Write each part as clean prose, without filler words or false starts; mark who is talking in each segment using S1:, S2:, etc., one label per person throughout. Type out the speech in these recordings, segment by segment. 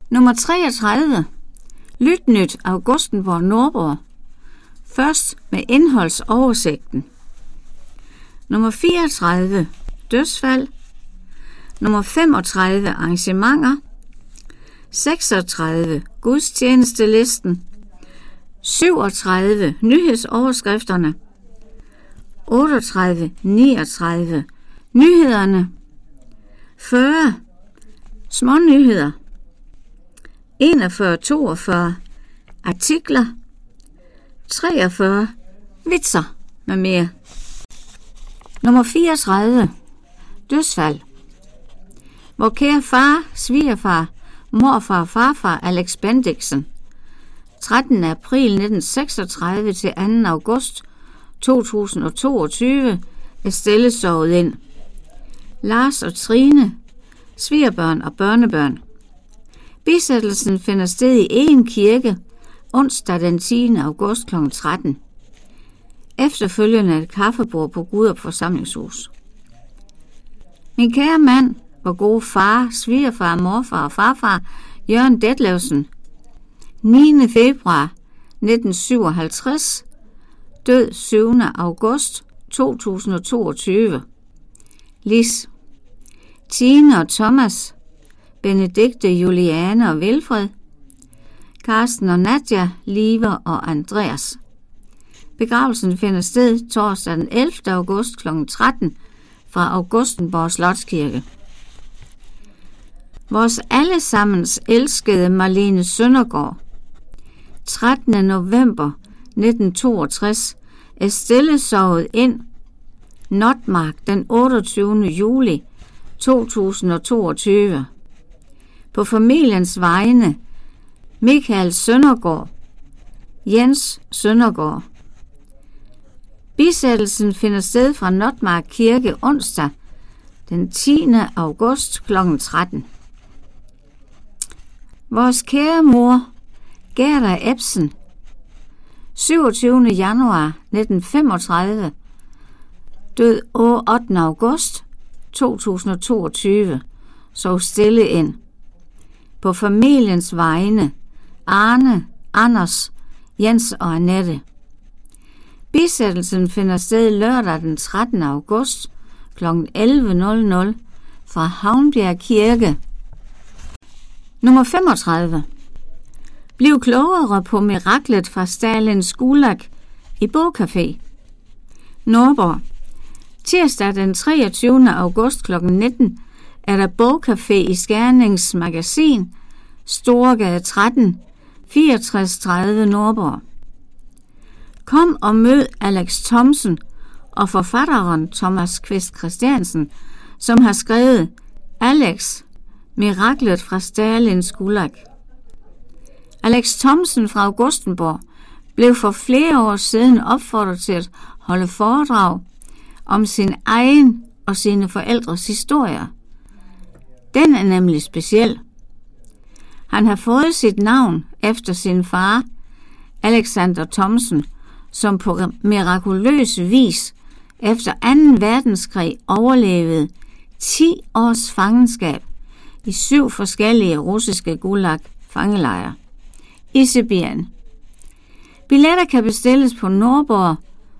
S1: Nummer 33. Lytnyt Augustenborg Nordborg. Først med indholdsoversigten. Nummer 34. Dødsfald. Nummer 35. Arrangementer. 36. Gudstjenestelisten. 37. Nyhedsoverskrifterne. 38. 39. Nyhederne. 40. Smånyheder. 41. 42. Artikler. 43. Vitser med mere. Nummer 34. Dødsfald. Vor kære far, svigerfar, morfar og farfar Alex Bendixen. 13. april 1936 til 2. august 2022 er stillesovet ind. Lars og Trine, svigerbørn og børnebørn. Bisættelsen finder sted i Egen Kirke onsdag den 10. august kl. 13. Efterfølgende et kaffebord på Guderup forsamlingshus. Min kære mand, vor gode far, svigerfar, morfar og farfar, Jørgen Detlevsen, 9. februar 1957, død 7. august 2022. Lis, Tine og Thomas, Benedikte, Juliane og Vilfred, Karsten og Nadja, Liva og Andreas. Begravelsen finder sted torsdag den 11. august kl. 13 fra Augustenborg Slotskirke. Vores allesammens elskede Marlene Søndergaard, 13. november 1962, er stillesovet ind. Notmark den 28. juli 2022. På familiens vegne Michael Søndergaard, Jens Søndergaard. Bisættelsen finder sted fra Notmark Kirke onsdag den 10. august kl. 13. Vores kære mor, Gerda Ebsen, 27. januar 1935, død 8. august 2022, sov stille ind. På familiens vegne Arne, Anders, Jens og Annette. Bisættelsen finder sted lørdag den 13. august kl. 11.00 fra Havnbjerg Kirke. Nummer 35. Bliv klogere på miraklet fra Stalins Gulag i Bogcafé. Nordborg. Tirsdag den 23. august kl. 19 er der Bogcafé i Skærnings Magasin, Storegade 13, 6430 Nordborg. Kom og mød Alex Thomsen og forfatteren Thomas Kvist Christiansen, som har skrevet Alex, miraklet fra Stalins Gulag. Alex Thomsen fra Augustenborg blev for flere år siden opfordret til at holde foredrag om sin egen og sine forældres historier. Den er nemlig speciel. Han har fået sit navn efter sin far, Alexander Thomsen, som på mirakuløs vis efter 2. verdenskrig overlevede 10 års fangenskab i 7 forskellige russiske gulag-fangelejre i Sibirien. Billetter kan bestilles på Nordborg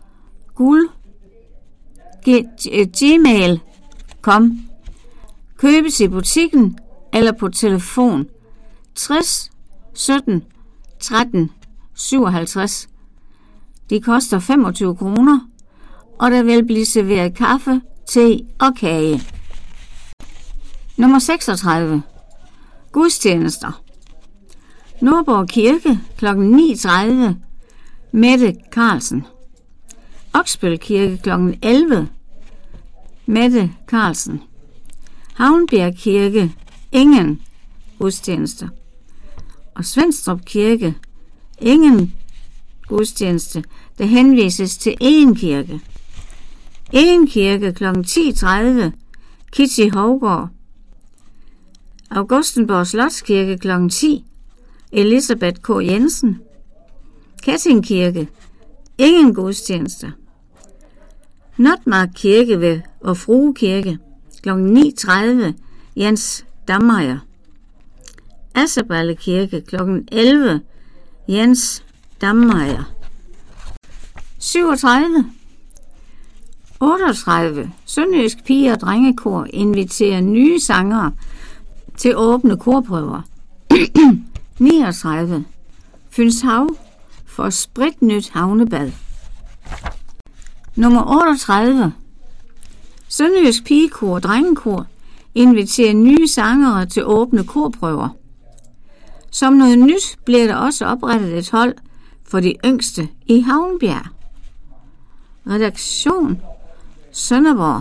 S1: gmail.com, købes i butikken eller på telefon 60 17 13 57. De koster 25 kroner, og der vil blive serveret kaffe, te og kage. Nummer 36. Gudstjenester. Nordborg Kirke kl. 9.30. Mette Carlsen. Oksbøl Kirke kl. 11. Mette Carlsen. Havnbjerg Kirke. Ingen gudstjenester. Og Svenstrup Kirke. Ingen gudstjeneste, der henvises til Egen Kirke. Egen Kirke kl. 10.30. Kitty Hovgaard. Augustenborg Slotskirke kl. 10. Elisabeth K. Jensen. Ketting Kirke. Ingen gudstjenester. Notmark Kirke ved og Frue Kirke kl. 9.30. Jens Dammeyer. Asserballe Kirke kl. 11. Jens Dammeyer. 37. 38. Sønderjysk Pige- og Drengekor inviterer nye sangere til åbne korprøver. 39. Fynshav får spritnyt havnebad. Nummer 38. Sønderjysk Pigekor og Drengekor inviterer nye sangere til åbne korprøver. Som noget nyt bliver der også oprettet et hold for de yngste i Havnbjerg. Redaktion Sønderborg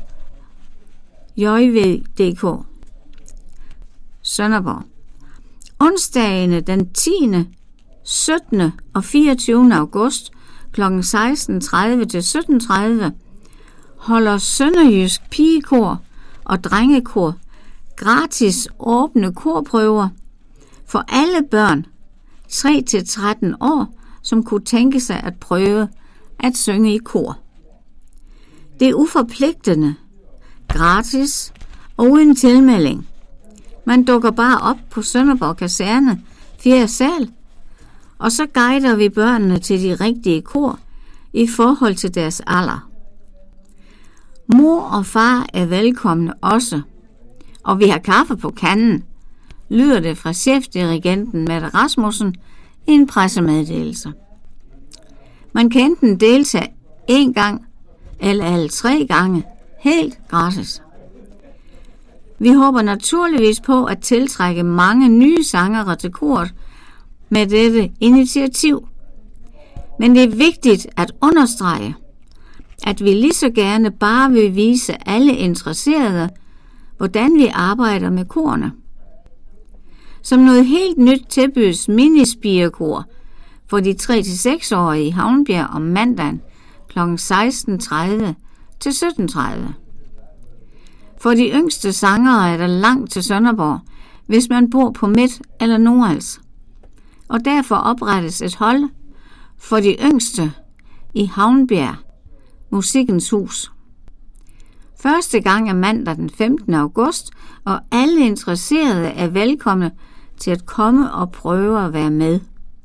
S1: JVDK Sønderborg. Onsdagene den 10., 17. og 24. august kl. 16.30 til 17.30 holder Sønderjysk Pigekor og Drengekor gratis åbne korprøver for alle børn 3-13 år, som kunne tænke sig at prøve at synge i kor. Det er uforpligtende, gratis og uden tilmelding. Man dukker bare op på Sønderborg Kaserne, 4. sal, og så guider vi børnene til de rigtige kor i forhold til deres alder. Mor og far er velkomne også, og vi har kaffe på kanden, lyder det fra chefdirigenten Mette Rasmussen i en pressemeddelelse. Man kan enten deltage 1 gang eller alle 3 gange, helt gratis. Vi håber naturligvis på at tiltrække mange nye sangere til koret med dette initiativ. Men det er vigtigt at understrege, at vi lige så gerne bare vil vise alle interesserede, hvordan vi arbejder med korene. Som noget helt nyt tilbydes minispirekor for de 3-6-årige i Havnbjerg om mandagen kl. 16.30 til 17.30. For de yngste sangere er der langt til Sønderborg, hvis man bor på Midt- eller Nordals. Og derfor oprettes et hold for de yngste i Havnbjerg, Musikkens Hus. Første gang er mandag den 15. august, og alle interesserede er velkomne til at komme og prøve at være med.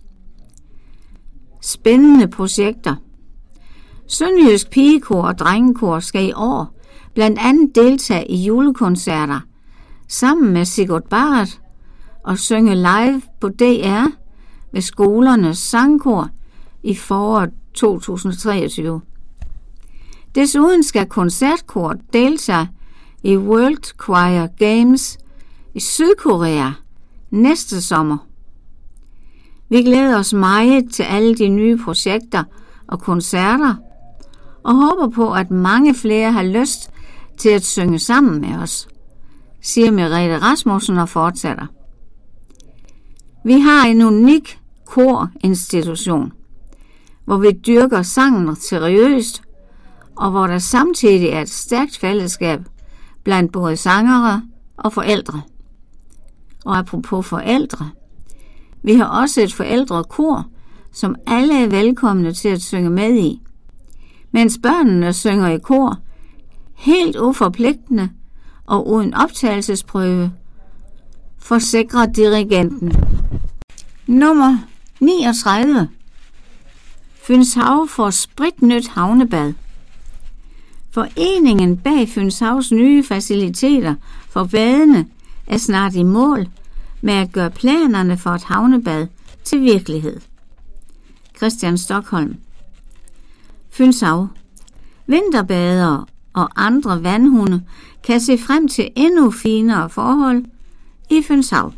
S1: Spændende projekter. Sønderjysk Pigekor og Drengekor skal i år blandt andet deltage i julekoncerter sammen med Sigurd Barrett og synge live på DR ved skolernes sangkor i foråret 2023. Desuden skal koncertkoret deltage i World Choir Games i Sydkorea næste sommer. Vi glæder os meget til alle de nye projekter og koncerter, og håber på, at mange flere har lyst til at synge sammen med os, siger Merete Rasmussen og fortsætter. Vi har en unik korinstitution, hvor vi dyrker sangen seriøst, og hvor der samtidig er et stærkt fællesskab blandt både sangere og forældre. Og apropos forældre, vi har også et forældrekor, som alle er velkomne til at synge med i, mens børnene synger i kor, helt uforpligtende og uden optagelsesprøve, forsikrer dirigenten. Nummer 39. Fynshav får spritnyt havnebad. Foreningen bag Fynshavs nye faciliteter for badende er snart i mål med at gøre planerne for et havnebad til virkelighed. Christian Stockholm. Fynshav. Vinterbadere og andre vandhunde kan se frem til endnu finere forhold i Fynshav.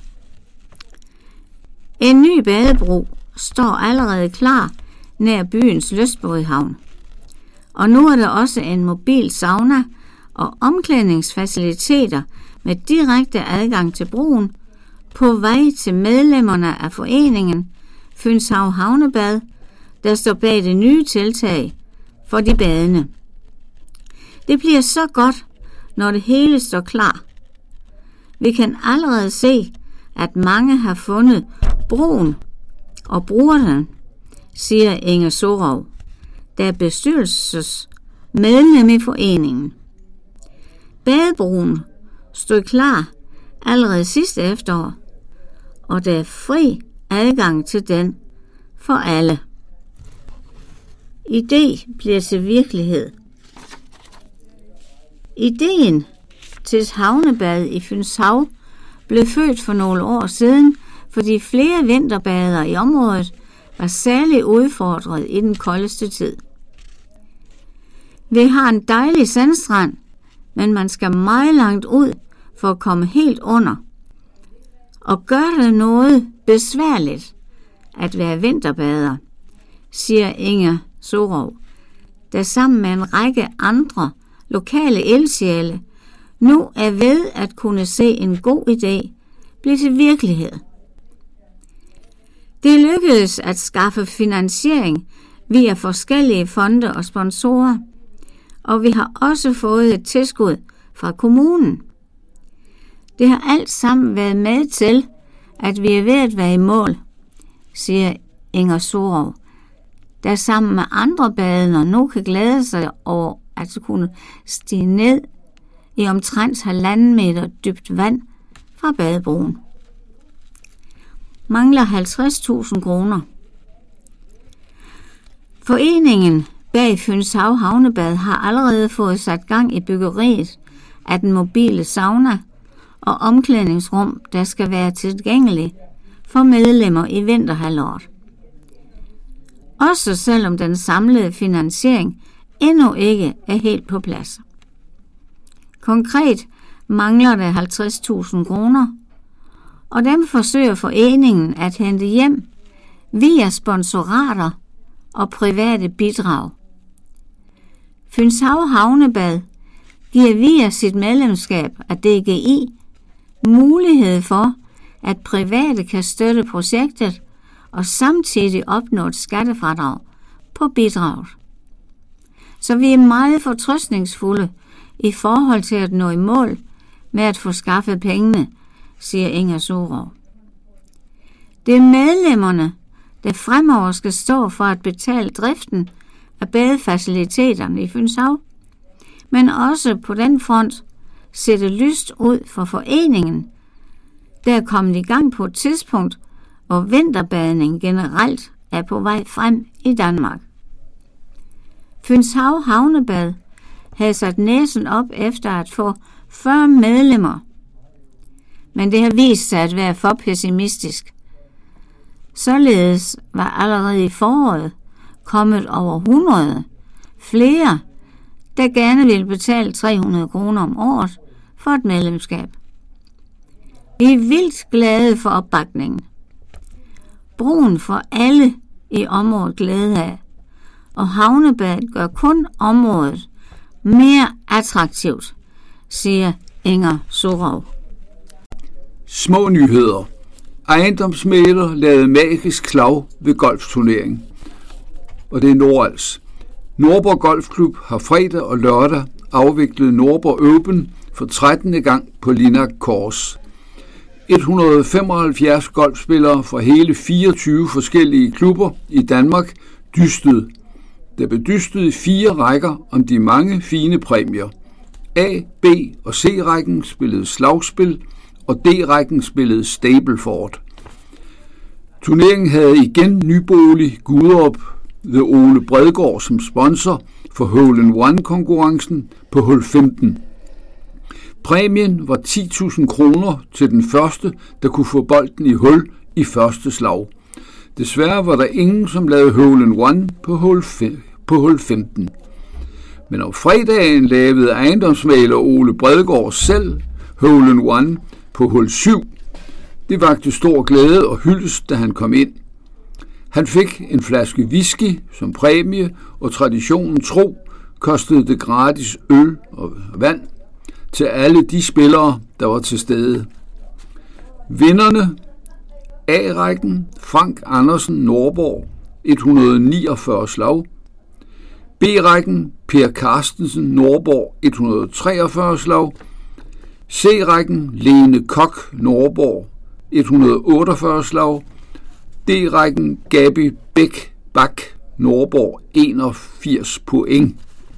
S1: En ny badebro står allerede klar nær byens lystbådehavn. Og nu er der også en mobil sauna og omklædningsfaciliteter med direkte adgang til broen på vej til medlemmerne af foreningen Fynshav Havnebad, der står bag det nye tiltag for de badende. Det bliver så godt, når det hele står klar. Vi kan allerede se, at mange har fundet broen og bruger den, siger Inge Sorov, der er bestyrelsesmedlem i foreningen. Badebroen stod klar allerede sidste efterår, og der er fri adgang til den for alle. Idé bliver til virkelighed. Ideen til et havnebad i Fynshav blev født for nogle år siden, fordi flere vinterbader i området var særligt udfordret i den koldeste tid. Vi har en dejlig sandstrand, men man skal meget langt ud for at komme helt under. Og gør det noget besværligt at være vinterbader, siger Inger Sorov, der sammen med en række andre lokale ildsjæle nu er ved at kunne se en god idé blive til virkelighed. Det lykkedes at skaffe finansiering via forskellige fonde og sponsorer, og vi har også fået et tilskud fra kommunen. Det har alt sammen været med til, at vi er ved at være i mål, siger Inger Sorov, der sammen med andre badende nu kan glæde sig over at kunne stige ned i omtrent 1,5 meter dybt vand fra badebroen. Mangler 50.000 kroner. Foreningen bag Fynshav Havnebad har allerede fået sat gang i byggeriet af den mobile sauna og omklædningsrum, der skal være tilgængelig for medlemmer i vinterhalvåret. Også selvom den samlede finansiering endnu ikke er helt på plads. Konkret mangler der 50.000 kroner, og dem forsøger foreningen at hente hjem via sponsorater og private bidrag. Fynshav Havnebad giver via sit medlemskab af DGI mulighed for, at private kan støtte projektet og samtidig opnå et skattefradrag på bidraget. Så vi er meget fortrøstningsfulde i forhold til at nå i mål med at få skaffet pengene, siger Inger Sorov. Det er medlemmerne, der fremover skal stå for at betale driften af badefaciliteterne i Fynshav, men også på den front sætte lyst ud for foreningen, der er kommet i gang på et tidspunkt, hvor vinterbadning generelt er på vej frem i Danmark. Fynshav Havnebad havde sat næsen op efter at få 40 medlemmer, men det har vist sig at være for pessimistisk. Således var allerede i foråret kommet over 100 flere, der gerne ville betale 300 kroner om året for et medlemskab. Vi er vildt glade for opbakningen. Broen får alle i området glæde af, og havnebadet gør kun området mere attraktivt, siger Inger Sorov.
S2: Små nyheder. Ejendomsmægler lavede magisk slag ved golfturnering. Og det er Nordals. Nordborg Golfklub har fredag og lørdag afviklet Nordborg Open for 13. gang på Linak Kors. 175 golfspillere fra hele 24 forskellige klubber i Danmark dystede. Der blev dystet i 4 rækker om de mange fine præmier. A, B og C-rækken spillede slagspil, og D-rækken spillede Stableford. Turneringen havde igen nybolig Guderup ved Ole Bredgaard som sponsor for hole-in-one-konkurrencen på hul 15. Præmien var 10.000 kroner til den første, der kunne få bolden i hul i første slag. Desværre var der ingen, som lavede hole-in-one på hul 15. Men om fredagen lavede ejendomsmægler Ole Bredgaard selv hole-in-one på hul 7. Det vakte stor glæde og hyldest, da han kom ind. Han fik en flaske whisky som præmie, og traditionen tro kostede det gratis øl og vand til alle de spillere, der var til stede. Vinderne: A-rækken Frank Andersen Nordborg 149 slag, B-rækken Per Carstensen Nordborg 143 slag, C-rækken Lene Kok Nordborg 148 slag, D-rækken Gabi Bæk Bak Nordborg 81 point.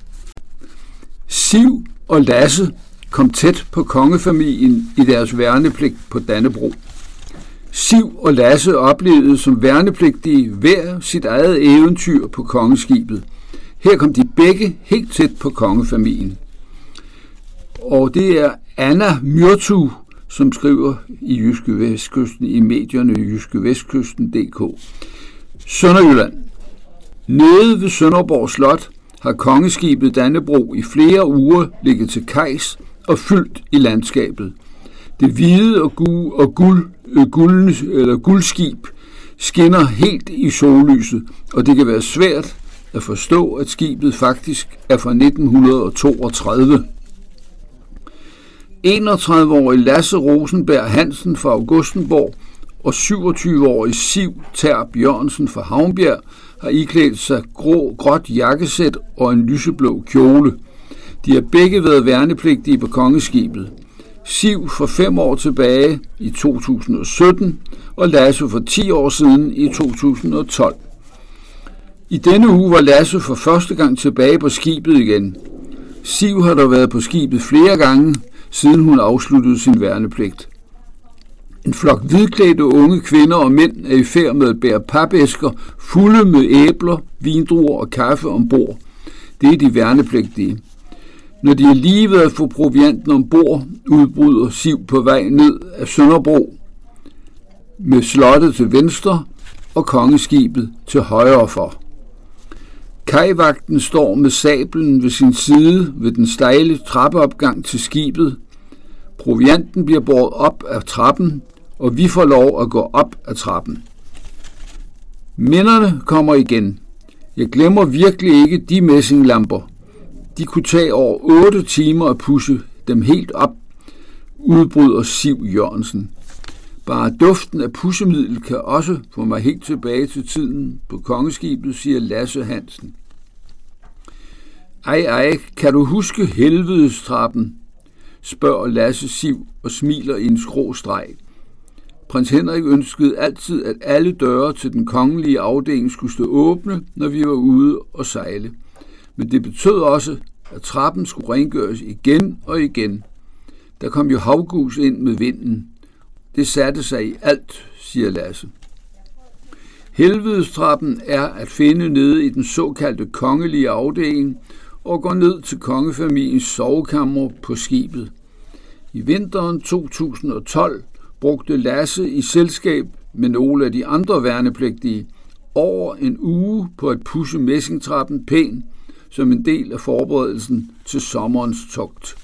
S2: Siv og Lasse kom tæt på kongefamilien i deres værnepligt på Dannebrog. Siv og Lasse oplevede som værnepligtige hver sit eget eventyr på kongeskibet. Her kom de begge helt tæt på kongefamilien. Og det er Anna Myrtu, som skriver i Jyske Vestkysten i medierne jyskevestkysten.dk. Sønderjylland. Nede ved Sønderborg Slot har kongeskibet Dannebrog i flere uger ligget til kajs og fyldt i landskabet. Det hvide og guldskib skinner helt i sollyset, og det kan være svært at forstå, at skibet faktisk er fra 1932. 31-årig Lasse Rosenberg Hansen fra Augustenborg og 27-årig Siv Terp Jørgensen fra Havnbjerg har iklædt sig gråt jakkesæt og en lyseblå kjole. De har begge været værnepligtige på kongeskibet. Siv for 5 år tilbage i 2017 og Lasse for 10 år siden i 2012. I denne uge var Lasse for første gang tilbage på skibet igen. Siv har dog været på skibet flere gange, siden hun afsluttede sin værnepligt. En flok hvidklædte unge kvinder og mænd er i færd med at bære papæsker fulde med æbler, vindruer og kaffe ombord. Det er de værnepligtige. Når de er lige ved at få provianten ombord, udbryder Siv på vej ned af Sønderbro med slottet til venstre og kongeskibet til højre for. Kajvagten står med sablen ved sin side ved den stejle trappeopgang til skibet. Provianten bliver båret op af trappen, og vi får lov at gå op ad trappen. Minderne kommer igen. Jeg glemmer virkelig ikke de messinglamper. De kunne tage over 8 timer at pushe dem helt op, udbryder Siv Jørgensen. Bare duften af pussemiddel kan også få mig helt tilbage til tiden på kongeskibet, siger Lasse Hansen. Ej, kan du huske helvedestrappen? Spørger Lasse Siv og smiler i en skråstreg. Prins Henrik ønskede altid, at alle døre til den kongelige afdeling skulle stå åbne, når vi var ude og sejle. Men det betød også, at trappen skulle rengøres igen og igen. Der kom jo havgus ind med vinden. Det satte sig i alt, siger Lasse. Helvedestrappen er at finde nede i den såkaldte kongelige afdeling og går ned til kongefamiliens sovekammer på skibet. I vinteren 2012 brugte Lasse i selskab med nogle af de andre værnepligtige over en uge på at pudse messingtrappen pæn som en del af forberedelsen til sommerens togt.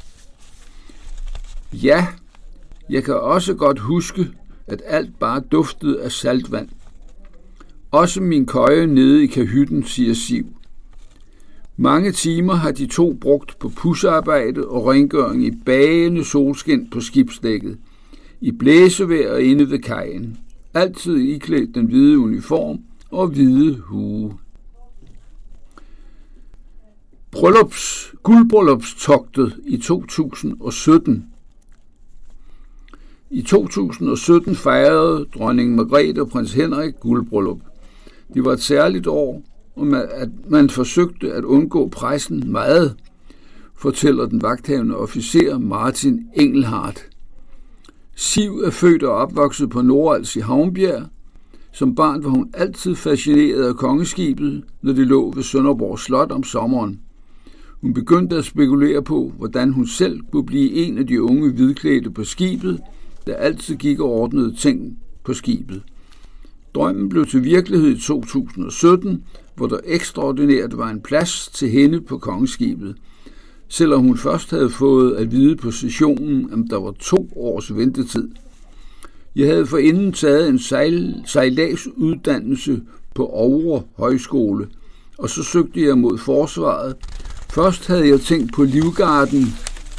S2: Ja, jeg kan også godt huske, at alt bare duftede af saltvand. Også min køje nede i kahytten, siger Siv. Mange timer har de to brugt på pussearbejde og rengøring i bagende solskin på skibsdækket, i blæsevejr og inde ved kajen. Altid iklædt den hvide uniform og hvide hue. Guldbryllupstogtet i 2017. I 2017 fejrede dronning Margrethe og prins Henrik guldbryllup. Det var et særligt år, og at man forsøgte at undgå pressen meget, fortæller den vagthavende officer Martin Engelhardt. Siv er født og opvokset på Nordals i Havnbjerg. Som barn var hun altid fascineret af kongeskibet, når det lå ved Sønderborg Slot om sommeren. Hun begyndte at spekulere på, hvordan hun selv kunne blive en af de unge hvidklædte på skibet, der altid gik og ordnede ting på skibet. Drømmen blev til virkelighed i 2017, hvor der ekstraordinært var en plads til hende på kongeskibet, selvom hun først havde fået at vide på sessionen, om der var 2 års ventetid. Jeg havde forinden taget en sejladsuddannelse på Oure Højskole, og så søgte jeg mod forsvaret. Først havde jeg tænkt på Livgarden,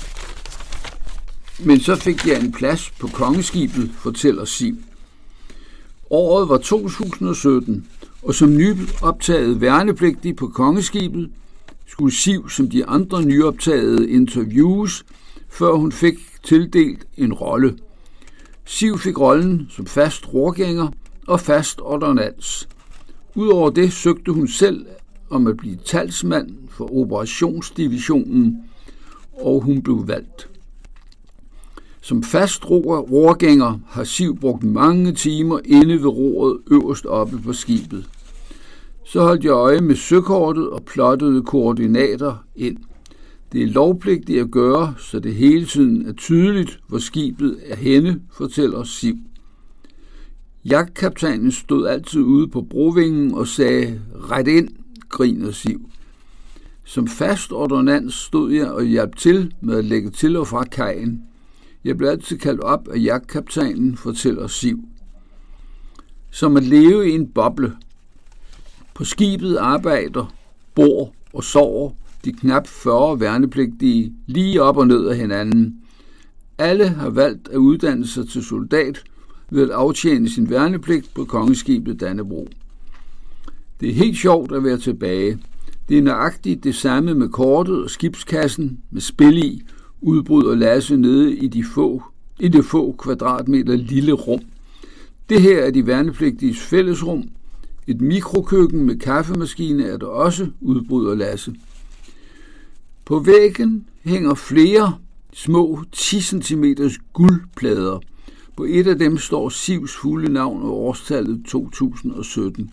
S2: men så fik jeg en plads på kongeskibet, fortæller Siv. Året var 2017, og som nyoptaget værnepligtig på kongeskibet skulle Siv som de andre nyoptagede interviews, før hun fik tildelt en rolle. Siv fik rollen som fast rorgænger og fast ordonnans. Udover det søgte hun selv om at blive talsmand for operationsdivisionen, og hun blev valgt. Som fast rorgænger har Siv brugt mange timer inde ved roret øverst oppe på skibet. Så holdt jeg øje med søkortet og plottede koordinater ind. Det er lovpligtigt at gøre, så det hele tiden er tydeligt, hvor skibet er henne, fortæller Siv. Jagtkaptajnen stod altid ude på brovingen og sagde, ret ind, griner Siv. Som fast ordonnans stod jeg og hjalp til med at lægge til og fra kajen. Jeg blev altid kaldt op af jagtkaptajnen, fortæller Siv. Som at leve i en boble. På skibet arbejder, bor og sover de knap 40 værnepligtige lige op og ned af hinanden. Alle har valgt at uddanne sig til soldat ved at aftjene sin værnepligt på kongeskibet Dannebrog. Det er helt sjovt at være tilbage. Det er nøjagtigt det samme med kortet og skibskassen med spil i, udbryder Lasse nede i det få kvadratmeter lille rum. Det her er de værnepligtiges fællesrum. Et mikrokøkken med kaffemaskine er der også, udbryder Lasse. På væggen hænger flere små 10 cm guldplader. På et af dem står Sivs fulde navn og årstallet 2017.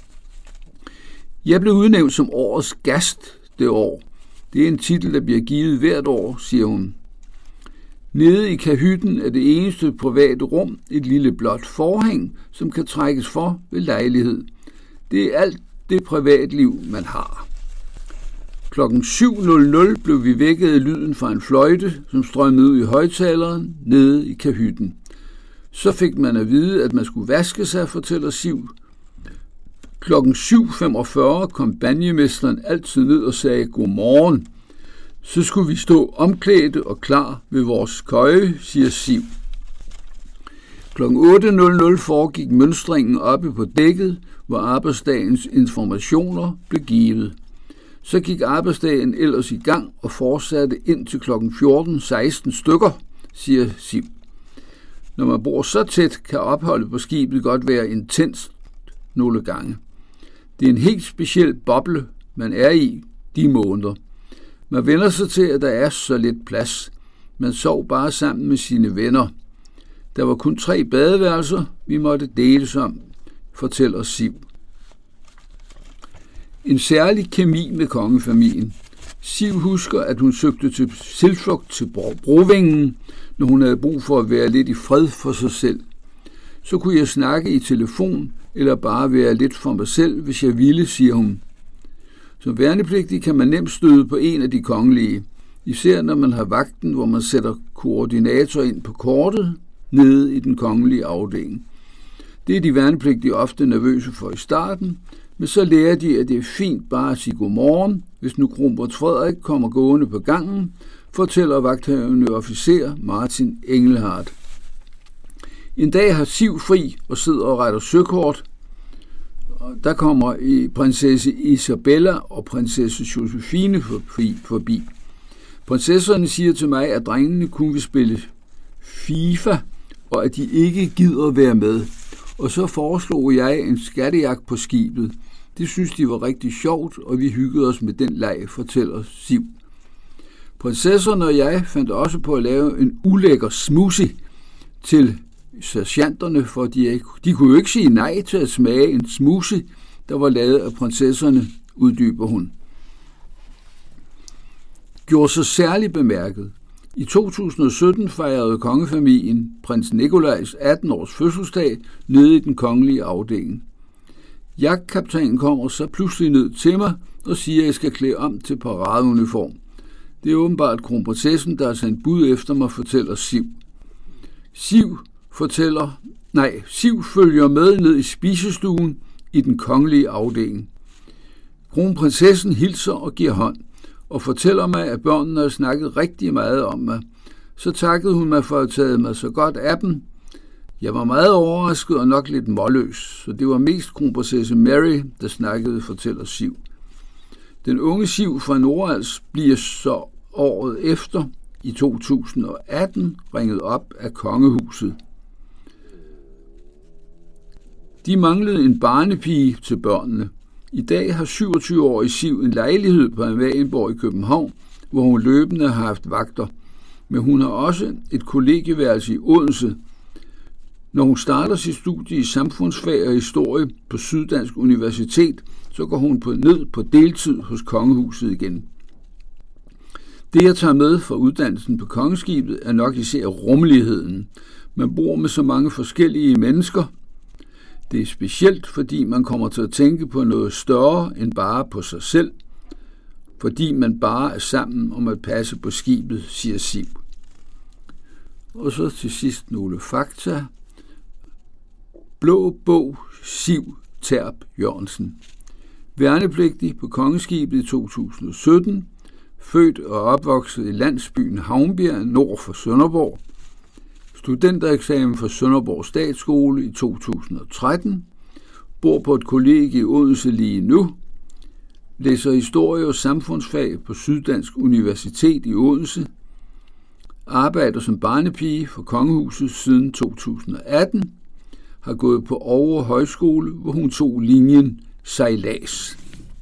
S2: Jeg blev udnævnt som årets gast det år. Det er en titel, der bliver givet hvert år, siger hun. Nede i kahytten er det eneste private rum et lille blåt forhæng, som kan trækkes for ved lejlighed. Det er alt det privatliv, man har. Klokken 7.00 blev vi vækket af lyden fra en fløjte, som strømmede ud i højtaleren nede i kahytten. Så fik man at vide, at man skulle vaske sig, fortæller Siv. Klokken 7.45 kom banjemesteren altid ned og sagde godmorgen. Så skulle vi stå omklædte og klar ved vores køje, siger Siv. Klokken 8.00 foregik mønstringen oppe på dækket, hvor arbejdsdagens informationer blev givet. Så gik arbejdsdagen ellers i gang og fortsatte ind til klokken 14.16 stykker, siger Siv. Når man bor så tæt, kan opholdet på skibet godt være intenst nogle gange. Det er en helt speciel boble, man er i de måneder. Man vender sig til, at der er så lidt plads. Man sov bare sammen med sine venner. Der var kun 3 badeværelser, vi måtte deles om, fortæller Siv. En særlig kemi med kongefamilien. Siv husker, at hun søgte til tilflugt til brovingen, når hun havde brug for at være lidt i fred for sig selv. Så kunne jeg snakke i telefon, eller bare være lidt for mig selv, hvis jeg ville, siger hun. Som værnepligtig kan man nemt støde på en af de kongelige, især når man har vagten, hvor man sætter koordinator ind på kortet nede i den kongelige afdeling. Det er de værnepligtige ofte nervøse for i starten, men så lærer de, at det er fint bare at sige godmorgen, hvis nu kronprins Frederik kommer gående på gangen, fortæller vagthavende officer Martin Engelhardt. En dag har Siv fri og sidder og retter søkort. Der kommer prinsesse Isabella og prinsesse Josefine forbi. Prinsesserne siger til mig, at drengene kun vil spille FIFA, og at de ikke gider være med. Og så foreslog jeg en skattejagt på skibet. Det synes de var rigtig sjovt, og vi hyggede os med den leg, fortæller Siv. Prinsesserne og jeg fandt også på at lave en ulækker smoothie til sergeanterne, for de kunne jo ikke sige nej til at smage en smoothie, der var lavet af prinsesserne, uddyber hun. Gjorde sig særligt bemærket. I 2017 fejrede kongefamilien prins Nikolajs 18-års fødselsdag nede i den kongelige afdeling. Jagtkaptajnen kommer så pludselig ned til mig og siger, at jeg skal klæde om til paradeuniform. Det er åbenbart kronprinsessen, der har sendt bud efter mig, fortæller Siv. Siv følger med ned i spisestuen i den kongelige afdeling. Kronprinsessen hilser og giver hånd og fortæller mig, at børnene har snakket rigtig meget om mig. Så takkede hun mig for at tage mig så godt af dem. Jeg var meget overrasket og nok lidt målløs, så det var mest kronprinsesse Mary, der snakkede, fortæller Siv. Den unge Siv fra Nordals bliver så året efter, i 2018, ringet op af kongehuset. De manglede en barnepige til børnene. I dag har 27-årige Siv en lejlighed på Amalienborg i København, hvor hun løbende har haft vagter. men hun har også et kollegieværelse i Odense. Når hun starter sit studie i samfundsfag og historie på Syddansk Universitet, så går hun ned på deltid hos kongehuset igen. Det, jeg tager med fra uddannelsen på kongeskibet, er nok især rummeligheden. Man bor med så mange forskellige mennesker. Det er specielt, fordi man kommer til at tænke på noget større end bare på sig selv, fordi man bare er sammen om at passe på skibet, siger Siv. Og så til sidst nogle fakta. Blå bog, Siv Terp Jørgensen. Værnepligtig på kongeskibet i 2017. Født og opvokset i landsbyen Havnbjerg nord for Sønderborg. Studentereksamen fra Sønderborg Statsskole i 2013. Bor på et kollegie i Odense lige nu. Læser historie og samfundsfag på Syddansk Universitet i Odense. Arbejder som barnepige for kongehuset siden 2018. Har gået på Aarhus Højskole, hvor hun tog linjen sejlads.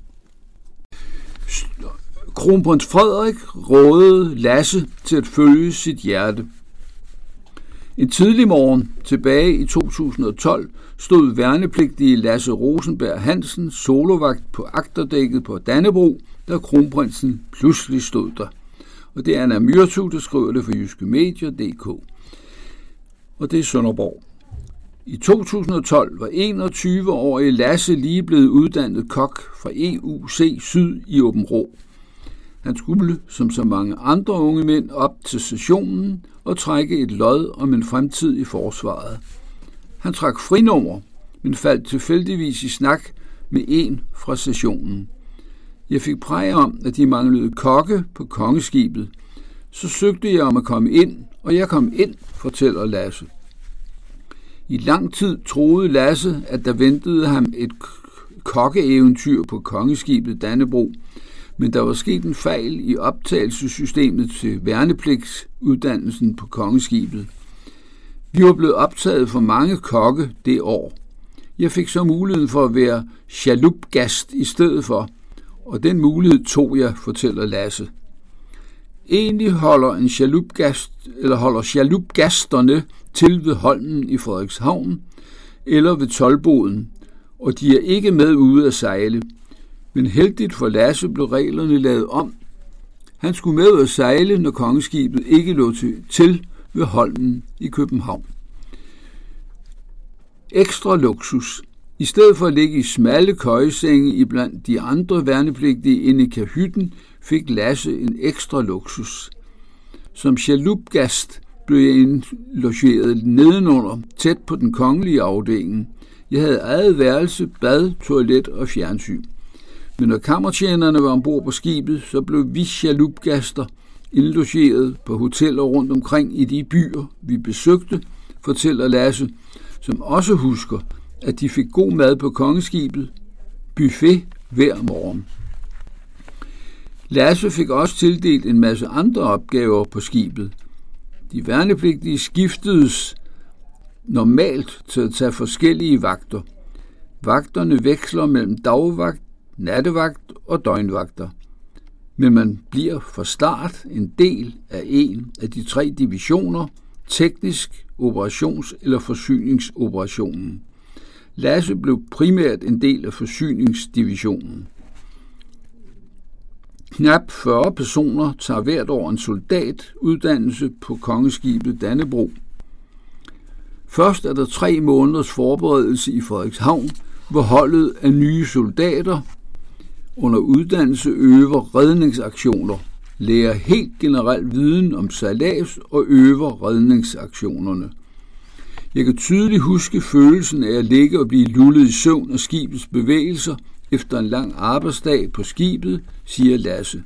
S2: Kronprins Frederik rådede Lasse til at følge sit hjerte. En tidlig morgen tilbage i 2012 stod værnepligtige Lasse Rosenberg Hansen solovagt på agterdækket på Dannebrog, da kronprinsen pludselig stod der. Og det er Anna Myrtu, der skriver det for jyskemedier.dk. Og det er Sønderborg. I 2012 var 21-årige Lasse lige blevet uddannet kok fra EUC Syd i Aabenraa. Han skulle, som så mange andre unge mænd, op til sessionen og trække et lod om en fremtid i forsvaret. Han trak frinummer, men faldt tilfældigvis i snak med en fra sessionen. Jeg fik præg om, at de manglede kokke på kongeskibet. Så søgte jeg om at komme ind, og jeg kom ind, fortæller Lasse. I lang tid troede Lasse, at der ventede ham et kokkeeventyr på kongeskibet Dannebrog, men der var sket en fejl i optagelsessystemet til værnepligtsuddannelsen på kongeskibet. Vi var blevet optaget for mange kokke det år. Jeg fik så muligheden for at være chalupgast i stedet for, og den mulighed tog jeg, fortæller Lasse. Egentlig holder chalupgasterne til ved Holmen i Frederikshavn eller ved Toldboden, og de er ikke med ude at sejle. Men heldigt for Lasse blev reglerne lavet om. Han skulle med at sejle, når kongeskibet ikke lå til ved Holmen i København. Ekstra luksus. I stedet for at ligge i smalle køjesenge iblandt de andre værnepligtige inde i kahytten, fik Lasse en ekstra luksus. Som chalupgast blev jeg indlogeret nedenunder, tæt på den kongelige afdeling. Jeg havde eget værelse, bad, toilet og fjernsyn. Men når kammertjenerne var ombord på skibet, så blev vi chalupgaster indlogeret på hoteller rundt omkring i de byer, vi besøgte, fortæller Lasse, som også husker, at de fik god mad på kongeskibet, buffet hver morgen. Lasse fik også tildelt en masse andre opgaver på skibet. De værnepligtige skiftedes normalt til at tage forskellige vagter. Vagterne veksler mellem dagvagt, nattevagt og døgnvagter. Men man bliver fra start en del af en af de 3 divisioner, teknisk, operations- eller forsyningsoperationen. Lasse blev primært en del af forsyningsdivisionen. Knap 40 personer tager hvert år en soldatuddannelse på kongeskibet Dannebrog. Først er der 3 måneders forberedelse i Frederikshavn, hvor holdet af nye soldater under uddannelse øver redningsaktioner, lærer helt generelt viden om sejlads og øver redningsaktionerne. Jeg kan tydeligt huske følelsen af at ligge og blive lullet i søvn af skibets bevægelser efter en lang arbejdsdag på skibet, siger Lasse.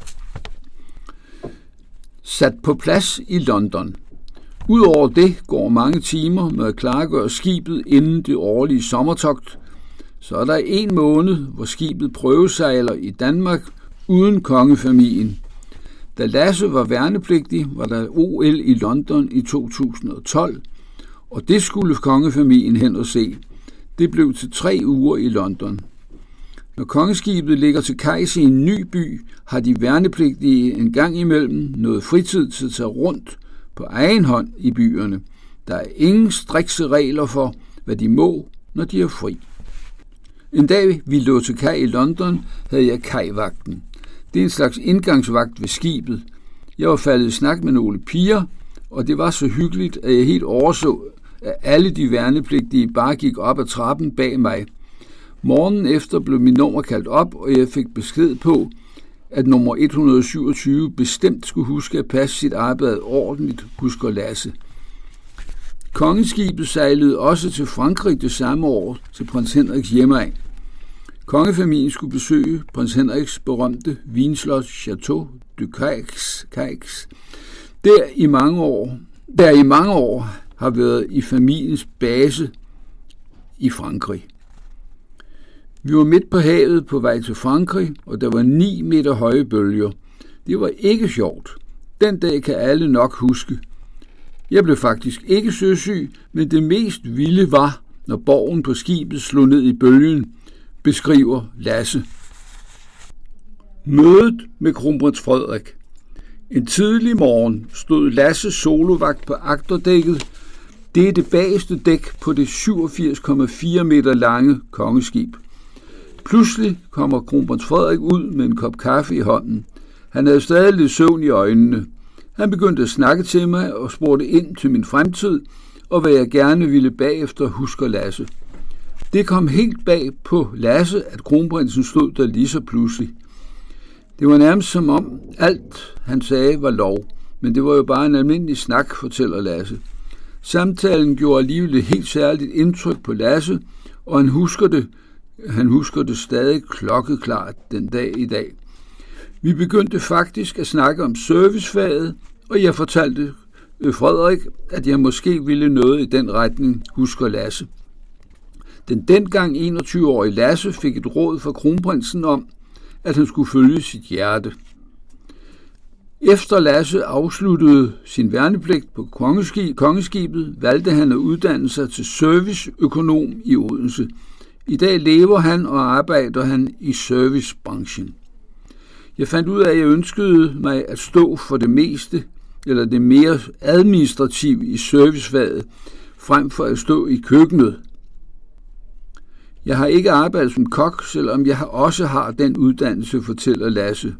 S2: Sat på plads i London. Udover det går mange timer med at klargøre skibet inden det årlige sommertogt, så er der 1 måned, hvor skibet prøvesejler i Danmark uden kongefamilien. Da Lasse var værnepligtig, var der OL i London i 2012, og det skulle kongefamilien hen og se. Det blev til 3 uger i London. Når kongeskibet ligger til kajs i en ny by, har de værnepligtige en gang imellem noget fritid til at tage rundt på egen hånd i byerne. Der er ingen strikse regler for, hvad de må, når de er fri. En dag vi lå til kaj i London, havde jeg kajvagten. Det er en slags indgangsvagt ved skibet. Jeg var faldet i snak med nogle piger, og det var så hyggeligt, at jeg helt overså, at alle de værnepligtige bare gik op ad trappen bag mig. Morgenen efter blev mit nummer kaldt op, og jeg fik besked på, at nummer 127 bestemt skulle huske at passe sit arbejde ordentligt, husker Lasse. Kongeskibet sejlede også til Frankrig det samme år til prins Henriks hjemegn. Kongefamilien skulle besøge prins Henriks berømte vinslot Chateau de Cayx, der i mange år har været i familiens base i Frankrig. Vi var midt på havet på vej til Frankrig, og der var 9 meter høje bølger. Det var ikke sjovt. Den dag kan alle nok huske. Jeg blev faktisk ikke søsyg, men det mest vilde var, når borgen på skibet slog ned i bølgen, beskriver Lasse. Mødet med kronprins Frederik. En tidlig morgen stod Lasse solovagt på agterdækket. Det er det bageste dæk på det 87,4 meter lange kongeskib. Pludselig kommer kronprins Frederik ud med en kop kaffe i hånden. Han havde stadig lidt søvn i øjnene. Han begyndte at snakke til mig og spurgte ind til min fremtid, og hvad jeg gerne ville bagefter, husker Lasse. Det kom helt bag på Lasse, at kronprinsen stod der lige så pludselig. Det var nærmest som om alt, han sagde, var lov, men det var jo bare en almindelig snak, fortæller Lasse. Samtalen gjorde alligevel et helt særligt indtryk på Lasse, og han husker det stadig klokkeklart den dag i dag. Vi begyndte faktisk at snakke om servicefaget, og jeg fortalte Frederik, at jeg måske ville noget i den retning, husker Lasse. Den dengang 21-årige Lasse fik et råd fra kronprinsen om, at han skulle følge sit hjerte. Efter Lasse afsluttede sin værnepligt på kongeskibet, valgte han at uddanne sig til serviceøkonom i Odense. I dag lever han og arbejder han i servicebranchen. Jeg fandt ud af, at jeg ønskede mig at stå for det meste, eller det mere administrative i servicefaget, frem for at stå i køkkenet. Jeg har ikke arbejdet som kok, selvom jeg også har den uddannelse, fortæller Lasse.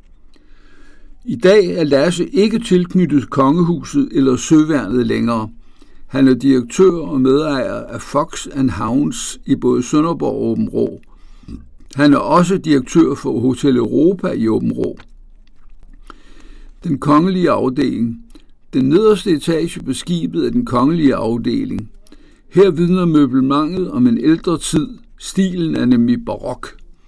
S2: I dag er Lasse ikke tilknyttet kongehuset eller søværnet længere. Han er direktør og medejer af Fox & Hounds i både Sønderborg og Aabenraa. Han er også direktør for Hotel Europa i Aabenraa. Den kongelige afdeling. Den nederste etage på skibet er den kongelige afdeling. Her vidner møblementet om en ældre tid. Stilen er nemlig barok.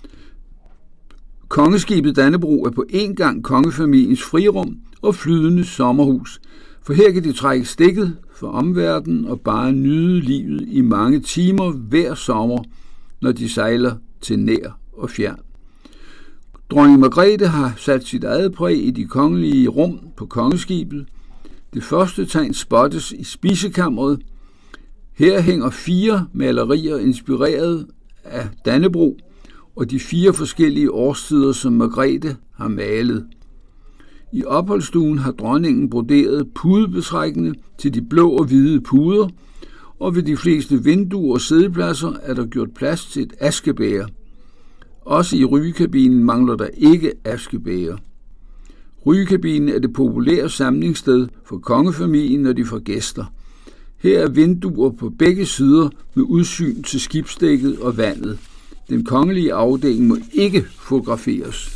S2: Kongeskibet Dannebrog er på en gang kongefamiliens frirum og flydende sommerhus, for her kan de trække stikket for omverdenen og bare nyde livet i mange timer hver sommer, når de sejler til nær og fjern. Dronning Margrethe har sat sit eget præg i de kongelige rum på kongeskibet. Det første tegn spottes i spisekammeret. Her hænger 4 malerier inspireret af Dannebrog og de 4 forskellige årstider, som Margrethe har malet. I opholdsstuen har dronningen broderet pudebetrækkene til de blå og hvide puder, og ved de fleste vinduer og sædepladser er der gjort plads til et askebæger. Også i rygekabinen mangler der ikke askebæger. Rygekabinen er det populære samlingssted for kongefamilien, når de får gæster. Her er vinduer på begge sider med udsyn til skibsdækket og vandet. Den kongelige afdeling må ikke fotograferes.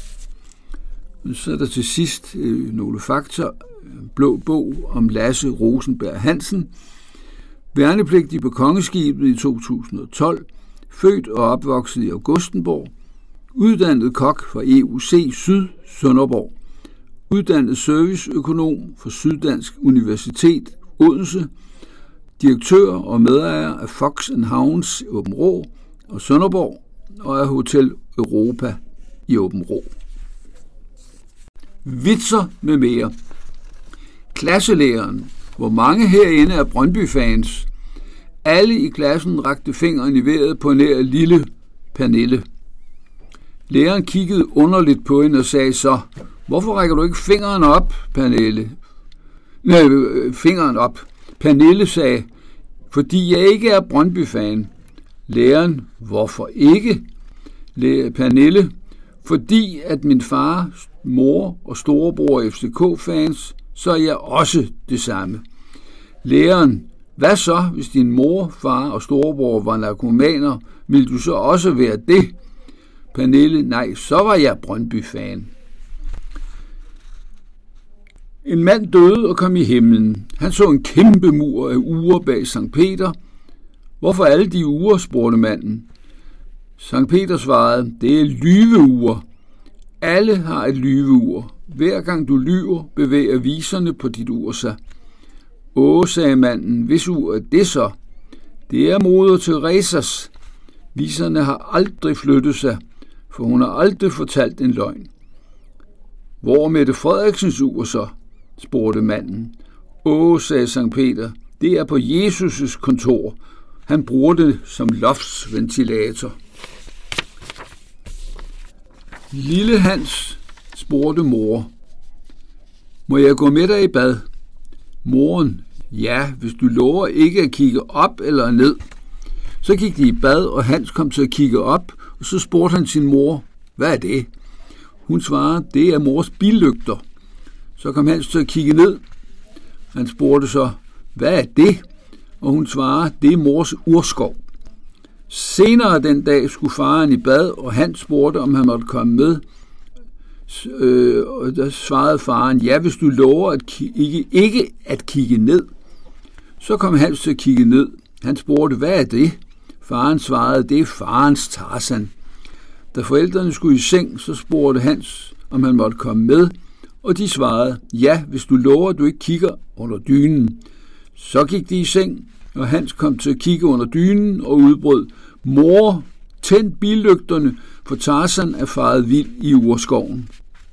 S2: Så er der til sidst nogle fakta. Blå bog om Lasse Rosenberg Hansen. Værnepligtig på kongeskibet i 2012. Født og opvokset i Augustenborg. Uddannet kok fra EUC Syd Sønderborg. Uddannet serviceøkonom fra Syddansk Universitet Odense. Direktør og medejer af Fox & Hounds i Aabenraa og Sønderborg og af Hotel Europa i Aabenraa. Vitser med mere. Klasselæreren, hvor mange herinde er Brøndby-fans. Alle i klassen rakte fingeren i vejret på nær lille Pernille. Læreren kiggede underligt på hende og sagde så, hvorfor rækker du ikke fingeren op, Pernille? Fingeren op. Pernille sagde, fordi jeg ikke er Brøndby-fan. Læreren, hvorfor ikke? Pernille, fordi at min far, mor og storebror er FCK-fans, så er jeg også det samme. Læreren, hvad så, hvis din mor, far og storebror var narkomaner, ville du så også være det? Pernille, nej, så var jeg Brøndby-fan. En mand døde og kom i himlen. Han så en kæmpe mur af ure bag Sankt Peter. Hvorfor alle de ure, spurgte manden. Sankt Peter svarede, det er lyveure. Alle har et lyveur. Hver gang du lyver, bevæger viserne på dit ur sig. Åh, sagde manden, hvis ur er det så? Det er moder Teresas. Viserne har aldrig flyttet sig, for hun har aldrig fortalt en løgn. Hvor er Mette Frederiksens ur så? Spurgte manden. Åh, sagde Sankt Peter, det er på Jesus' kontor. Han bruger det som loftsventilator. Lille Hans spurgte mor, må jeg gå med dig i bad? Moren, ja, hvis du lover ikke at kigge op eller ned. Så gik de i bad, og Hans kom til at kigge op, og så spurgte han sin mor, hvad er det? Hun svarede, det er mors billygter. Så kom Hans til at kigge ned. Han spurgte så, hvad er det? Og hun svarede, det er mors urskov. Senere den dag skulle faren i bad, og Hans spurgte, om han måtte komme med. Og der svarede faren, ja, hvis du lover ikke at kigge ned. Så kom Hans til at kigge ned. Han spurgte, hvad er det? Faren svarede, det er farens Tarzan. Da forældrene skulle i seng, så spurgte Hans, om han måtte komme med, og de svarede, ja, hvis du lover, at du ikke kigger under dynen. Så gik de i seng, og Hans kom til at kigge under dynen og udbrød, mor, tænd billygterne, for Tarzan er faret vild i urskoven.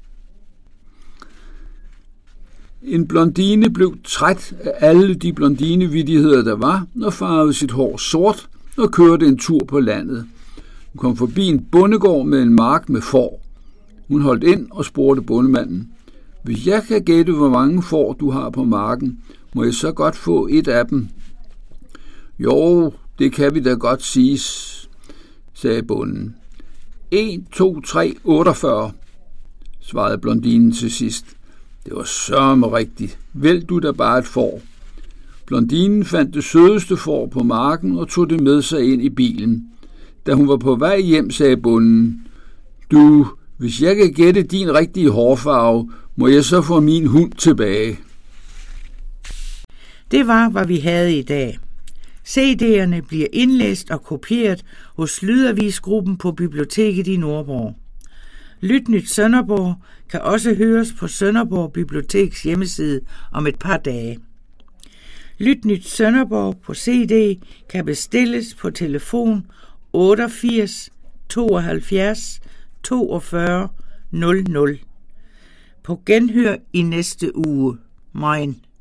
S2: En blondine blev træt af alle de blondinevittigheder, der var, og farvede sit hår sort og kørte en tur på landet. Hun kom forbi en bondegård med en mark med får. Hun holdt ind og spurgte bondemanden, hvis jeg kan gætte, hvor mange får du har på marken, må jeg så godt få et af dem? Jo, det kan vi da godt sige, sagde bonden. 1, 2, 3, 48, svarede blondinen til sidst. Det var sørme rigtigt. Vælg du da bare et får. Blondinen fandt det sødeste får på marken og tog det med sig ind i bilen. Da hun var på vej hjem, sagde bonden, du, hvis jeg kan gætte din rigtige hårfarve, må jeg så få min hund tilbage.
S3: Det var, hvad vi havde i dag. CD'erne bliver indlæst og kopieret hos Lydavisgruppen på biblioteket i Nordborg. Lytnyt Sønderborg kan også høres på Sønderborg Biblioteks hjemmeside om et par dage. Lytnyt Sønderborg på CD kan bestilles på telefon 88 72 42 00. På genhør i næste uge. Moin.